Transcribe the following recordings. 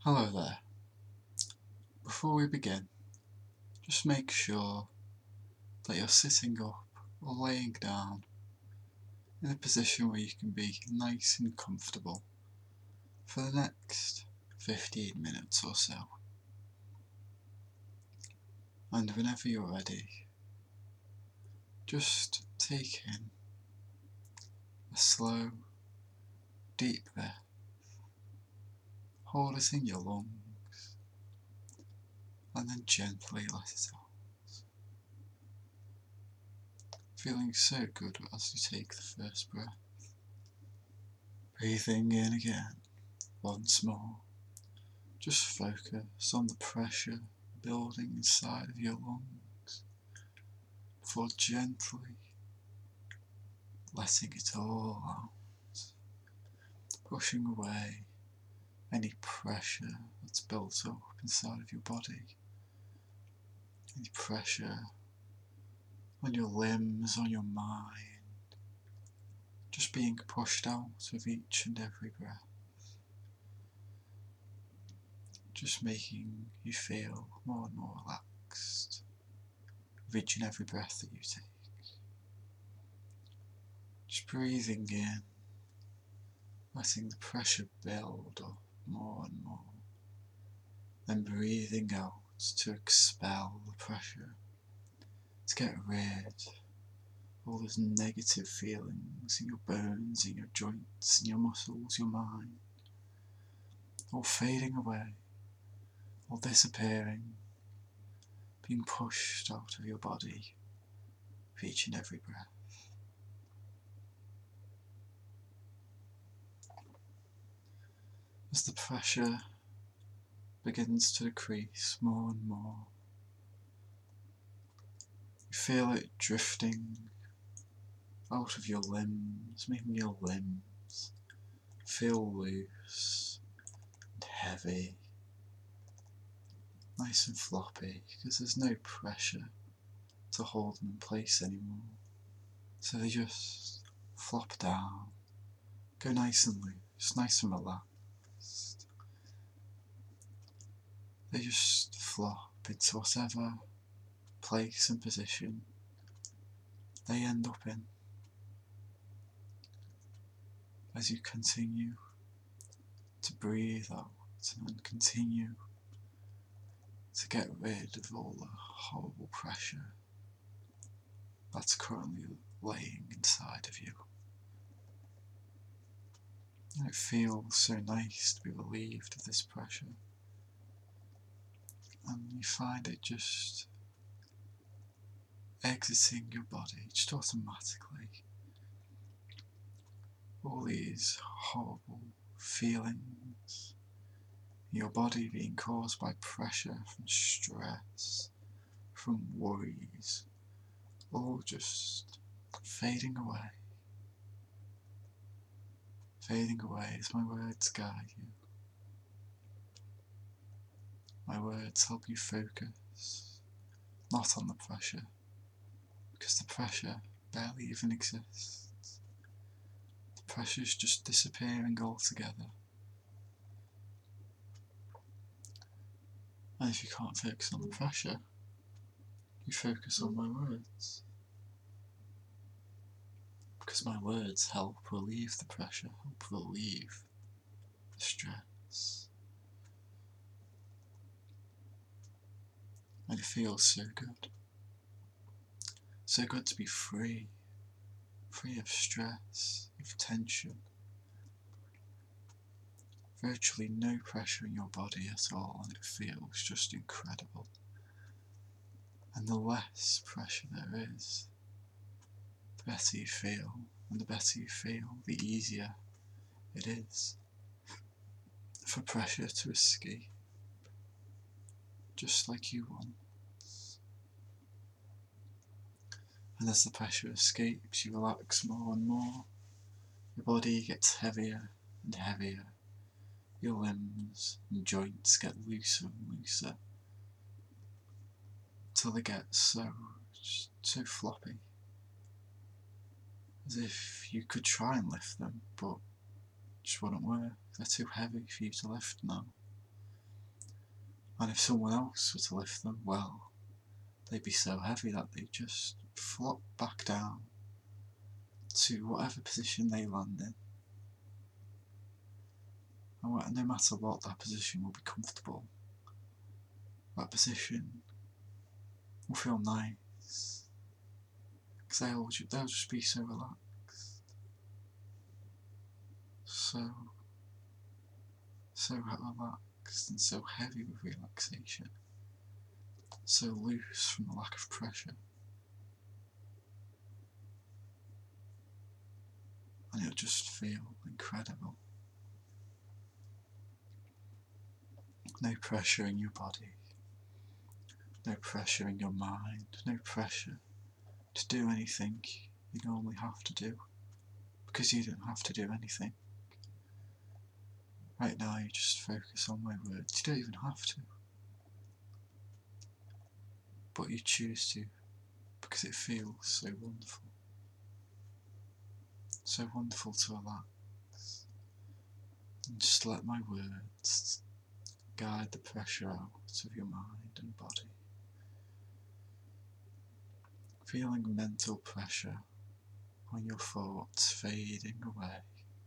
Hello there. Before we begin, just make sure that you're sitting up or laying down in a position where you can be nice and comfortable for the next 15 minutes or so. And whenever you're ready, just take in a slow, deep breath, hold it in your lungs, and then gently let it out. Feeling so good as you take the first breath. Breathing in again, once more. Just focus on the pressure building inside of your lungs before gently letting it all out, pushing away any pressure that's built up inside of your body, any pressure on your limbs, on your mind, just being pushed out with each and every breath, just making you feel more and more relaxed with each and every breath that you take. Just breathing in, letting the pressure build up more and more, then breathing out to expel the pressure, to get rid of all those negative feelings in your bones, in your joints, in your muscles, your mind, all fading away, all disappearing, being pushed out of your body with each and every breath. As the pressure begins to decrease more and more, you feel it drifting out of your limbs, making your limbs feel loose and heavy, nice and floppy, because there's no pressure to hold them in place anymore. So they just flop down, go nice and loose, nice and relaxed. They just flop into whatever place and position they end up in as you continue to breathe out and continue to get rid of all the horrible pressure that's currently laying inside of you. And it feels so nice to be relieved of this pressure, and you find it just exiting your body just automatically. All these horrible feelings in your body being caused by pressure from stress, from worries, all just fading away. Fading away as my words guide you. My words help you focus, not on the pressure, because the pressure barely even exists. The pressure's just disappearing altogether. And if you can't focus on the pressure, you focus on my words. Because my words help relieve the pressure, help relieve the stress. And it feels so good. So good to be free. Free of stress, of tension. Virtually no pressure in your body at all, and it feels just incredible. And the less pressure there is, the better you feel, and the better you feel, the easier it is for pressure to escape, just like you want. And as the pressure escapes, you relax more and more. Your body gets heavier and heavier. Your limbs and joints get looser and looser, till they get so floppy, as if you could try and lift them, but it just wouldn't work. They're too heavy for you to lift now. And if someone else were to lift them, well, they'd be so heavy that they'd just flop back down to whatever position they land in. And no matter what, that position will be comfortable. That position will feel nice, because they'll just be so relaxed, so relaxed and so heavy with relaxation, so loose from the lack of pressure. And it'll just feel incredible. No pressure in your body, no pressure in your mind, no pressure to do anything you normally have to do, because you don't have to do anything. Right now you just focus on my words. You don't even have to, but you choose to, because it feels so wonderful. So wonderful to relax and just let my words guide the pressure out of your mind and body. Feeling mental pressure on your thoughts fading away.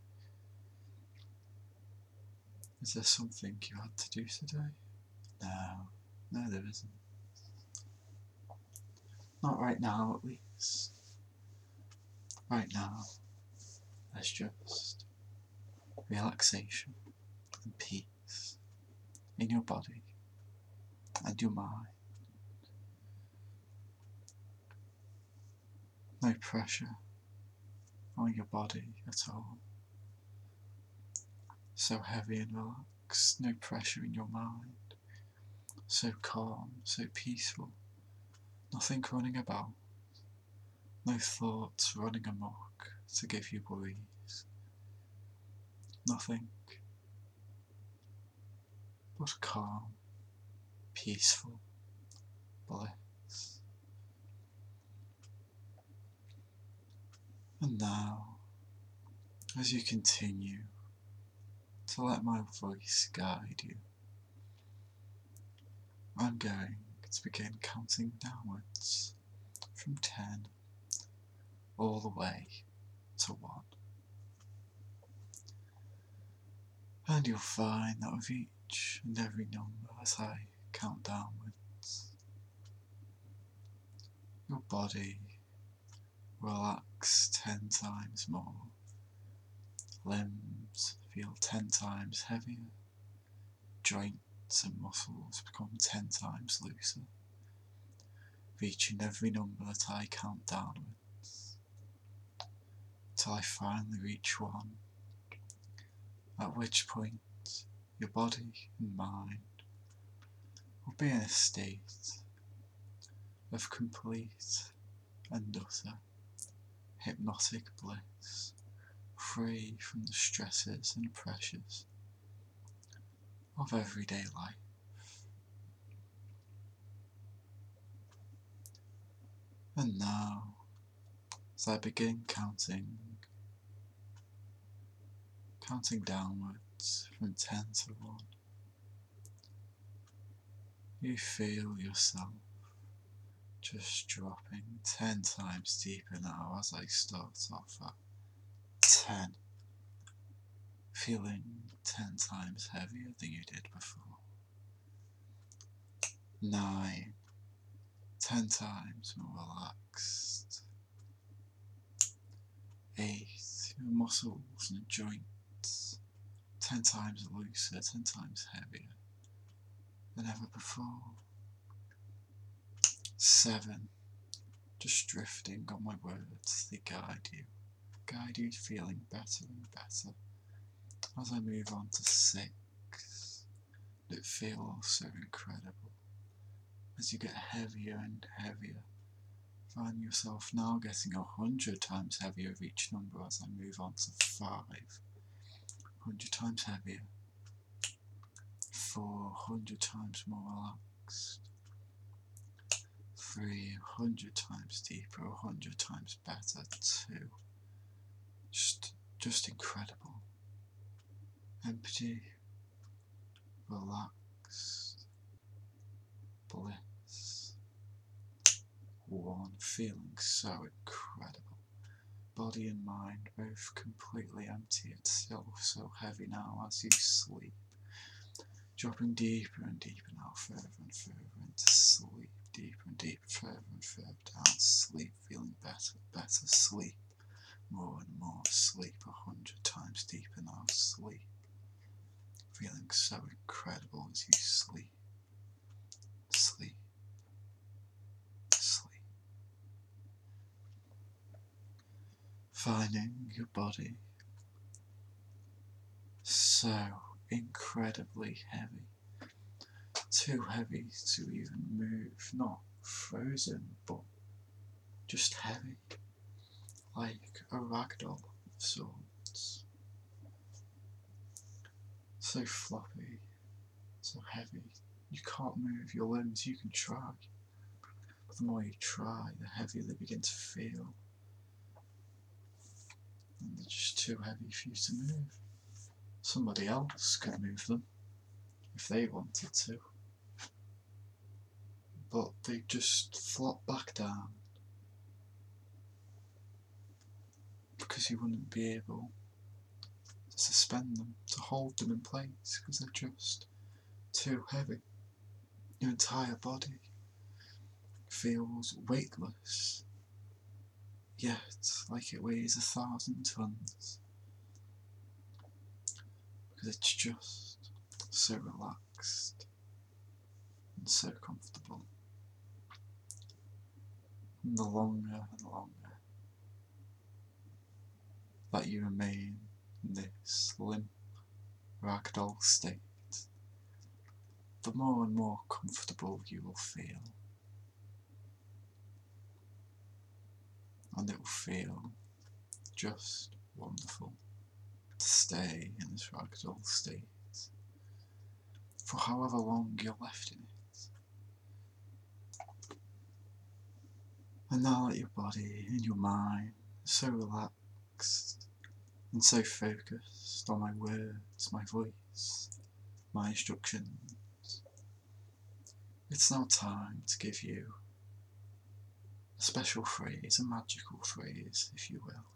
Is there something you had to do today? No, there isn't. Not right now, at least. Right now, there's just relaxation and peace in your body and your mind. No pressure on your body at all. So heavy and relaxed, no pressure in your mind. So calm, so peaceful. Nothing running about. No thoughts running amok to give you worries. Nothing but calm, peaceful bliss. And now, as you continue to let my voice guide you, I'm going to begin counting downwards from 10 all the way to 1. And you'll find that with each and every number as I count downwards, your body relax 10 times more, limbs feel 10 times heavier, joints and muscles become 10 times looser, with each and every number that I count downwards, till I finally reach 1, at which point your body and mind will be in a state of complete and utter hypnotic bliss, free from the stresses and pressures of everyday life. And now, as I begin counting downwards from 10 to 1, you feel yourself just dropping 10 times deeper now as I start off at 10, feeling 10 times heavier than you did before. 9, 10 times more relaxed. 8, your muscles and joints 10 times looser, 10 times heavier than ever before. 7, just drifting on my words, they guide you feeling better and better. As I move on to 6, it feels so incredible. As you get heavier and heavier, find yourself now getting 100 times heavier with each number as I move on to 5, 100 times heavier, 4, 100 times more relaxed, 3, 100 times deeper, 100 times better, 2, just incredible, empty, relaxed, one, feeling so incredible. Body and mind both completely empty and still so heavy now as you sleep. Dropping deeper and deeper now, further and further into sleep. Deeper and deeper, further and further down, sleep, feeling better, better, sleep. More and more, sleep, 100 times deeper now, sleep. Feeling so incredible as you sleep. Sleep. Sleep. Finding your body so incredibly heavy. Too heavy to even move, not frozen, but just heavy. Like a ragdoll of sorts. So floppy, so heavy. You can't move your limbs, you can try. But the more you try, the heavier they begin to feel. And they're just too heavy for you to move. Somebody else could move them if they wanted to. But they just flop back down. Because you wouldn't be able to suspend them, to hold them in place, because they're just too heavy. Your entire body feels weightless, yet like it weighs 1,000 tons, because it's just so relaxed and so comfortable. And the longer that you remain in this limp ragdoll state, the more and more comfortable you will feel. And it will feel just wonderful to stay in this ragdoll state for however long you're left in it. And now that your body and your mind are so relaxed and so focused on my words, my voice, my instructions, it's now time to give you a special phrase, a magical phrase, if you will,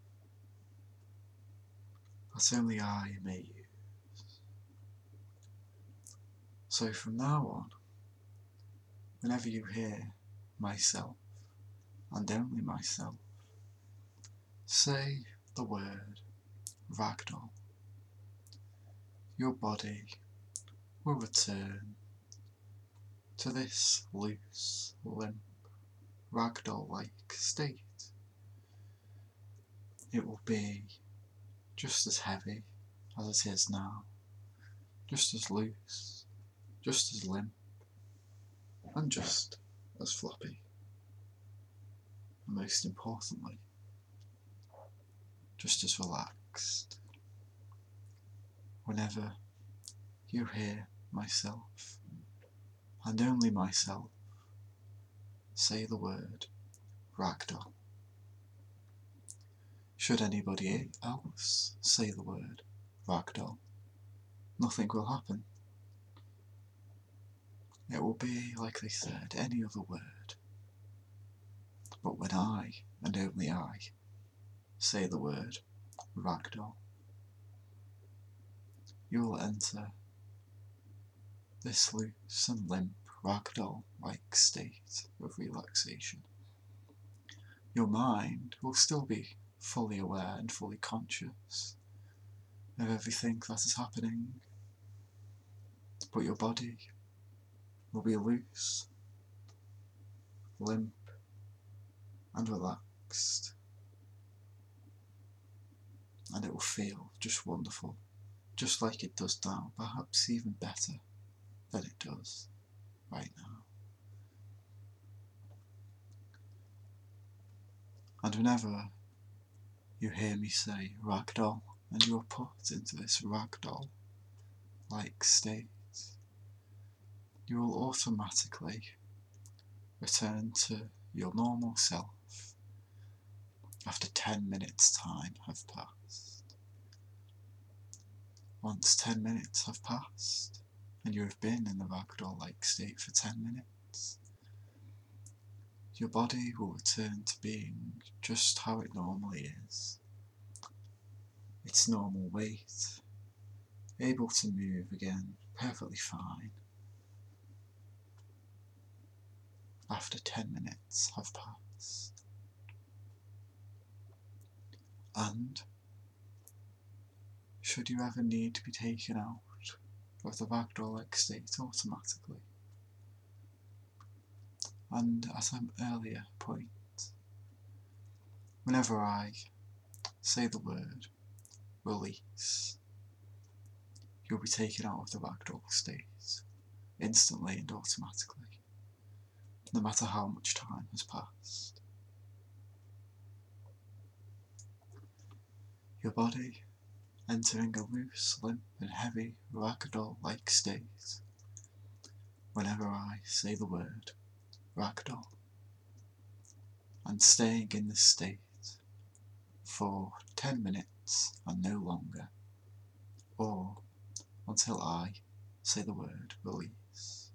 that only I may use. So from now on, whenever you hear myself, and only myself, say the word ragdoll, your body will return to this loose, limp, ragdoll-like state. It will be just as heavy as it is now, just as loose, just as limp, and just as floppy. And most importantly, just as relaxed. Whenever you hear myself, and only myself, say the word ragdoll. Should anybody else say the word ragdoll, nothing will happen. It will be, like they said, any other word. But when I, and only I, say the word ragdoll, you will enter this loose and limp ragdoll-like state of relaxation. Your mind will still be fully aware and fully conscious of everything that is happening, but your body will be loose, limp, and relaxed, and it will feel just wonderful, just like it does now, perhaps even better than it does right now. And whenever you hear me say ragdoll, and you are put into this ragdoll-like state, you will automatically return to your normal self after 10 minutes time have passed. Once 10 minutes have passed, and you have been in the ragdoll-like state for 10 minutes, your body will return to being just how it normally is. Its normal weight, able to move again perfectly fine after 10 minutes have passed. And should you ever need to be taken out of the ragdoll-like state automatically, and at an earlier point, whenever I say the word release, you'll be taken out of the ragdoll state instantly and automatically, no matter how much time has passed. Your body entering a loose, limp and heavy ragdoll-like state whenever I say the word ragdoll, and staying in this state for 10 minutes and no longer, or until I say the word release.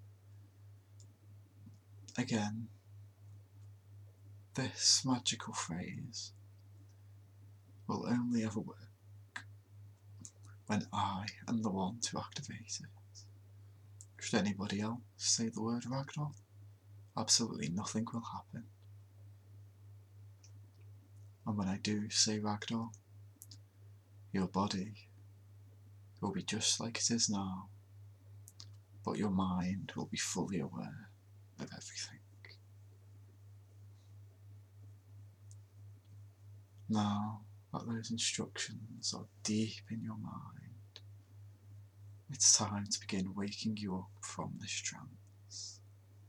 Again, this magical phrase will only ever work when I am the one to activate it. Should anybody else say the word ragdoll, absolutely nothing will happen. And when I do say ragdoll, your body will be just like it is now, but your mind will be fully aware of everything. Now that those instructions are deep in your mind, it's time to begin waking you up from this trance.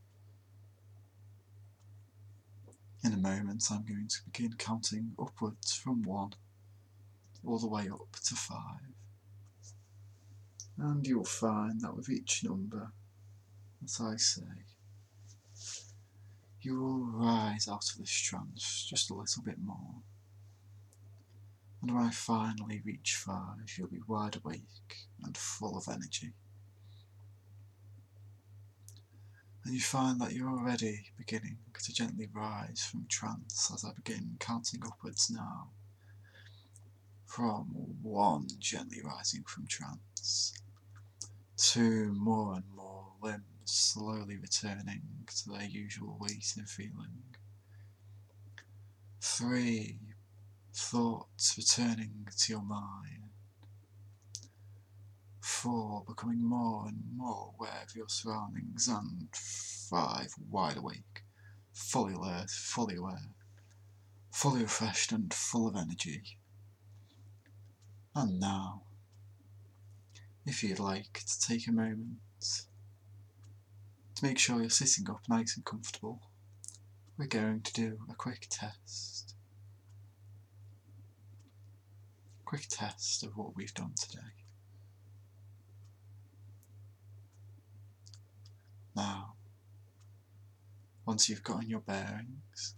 In a moment I'm going to begin counting upwards from 1 all the way up to 5. And you'll find that with each number that I say, you will rise out of this trance just a little bit more. And when I finally reach 5, you'll be wide awake and full of energy. And you find that you're already beginning to gently rise from trance as I begin counting upwards now. From 1, gently rising from trance, 2, more and more limbs slowly returning to their usual weight and feeling, 3, thoughts returning to your mind, 4, becoming more and more aware of your surroundings, and 5, wide awake, fully alert, fully aware, fully refreshed and full of energy. And now, if you'd like to take a moment to make sure you're sitting up nice and comfortable, we're going to do a quick test. Quick test of what we've done today. Now, once you've gotten your bearings,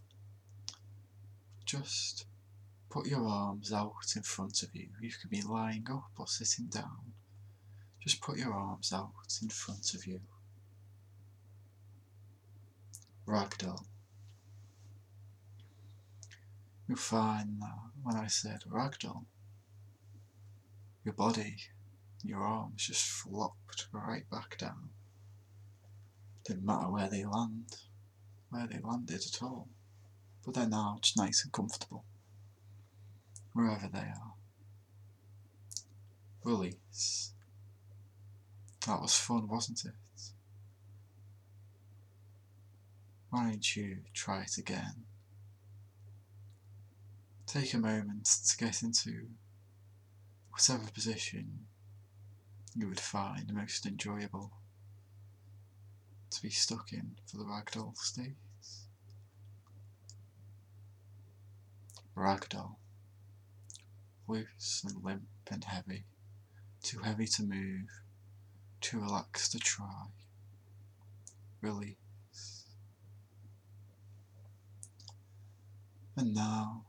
just put your arms out in front of you. You could be lying up or sitting down. Just put your arms out in front of you. Ragdoll. You'll find that when I said ragdoll, your body, your arms just flopped right back down. Didn't matter where they landed at all. But they're now just nice and comfortable, wherever they are. Release. That was fun, wasn't it? Why don't you try it again? Take a moment to get into whatever position you would find most enjoyable to be stuck in for the ragdoll state. Ragdoll. Loose and limp and heavy. Too heavy to move. Too relaxed to try. Release. And now,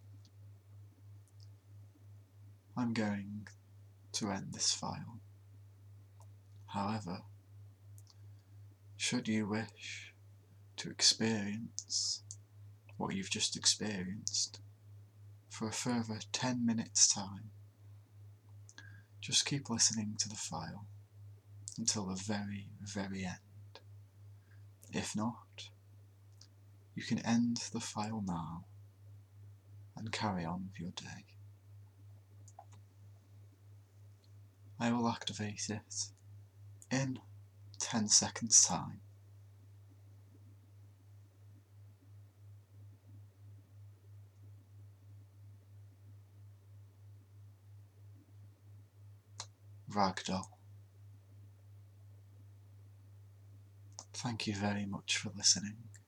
I'm going to end this file. However, should you wish to experience what you've just experienced for a further 10 minutes time. Just keep listening to the file until the very, very end. If not, you can end the file now and carry on with your day. I will activate it in 10 seconds time. Ragdoll. Thank you very much for listening.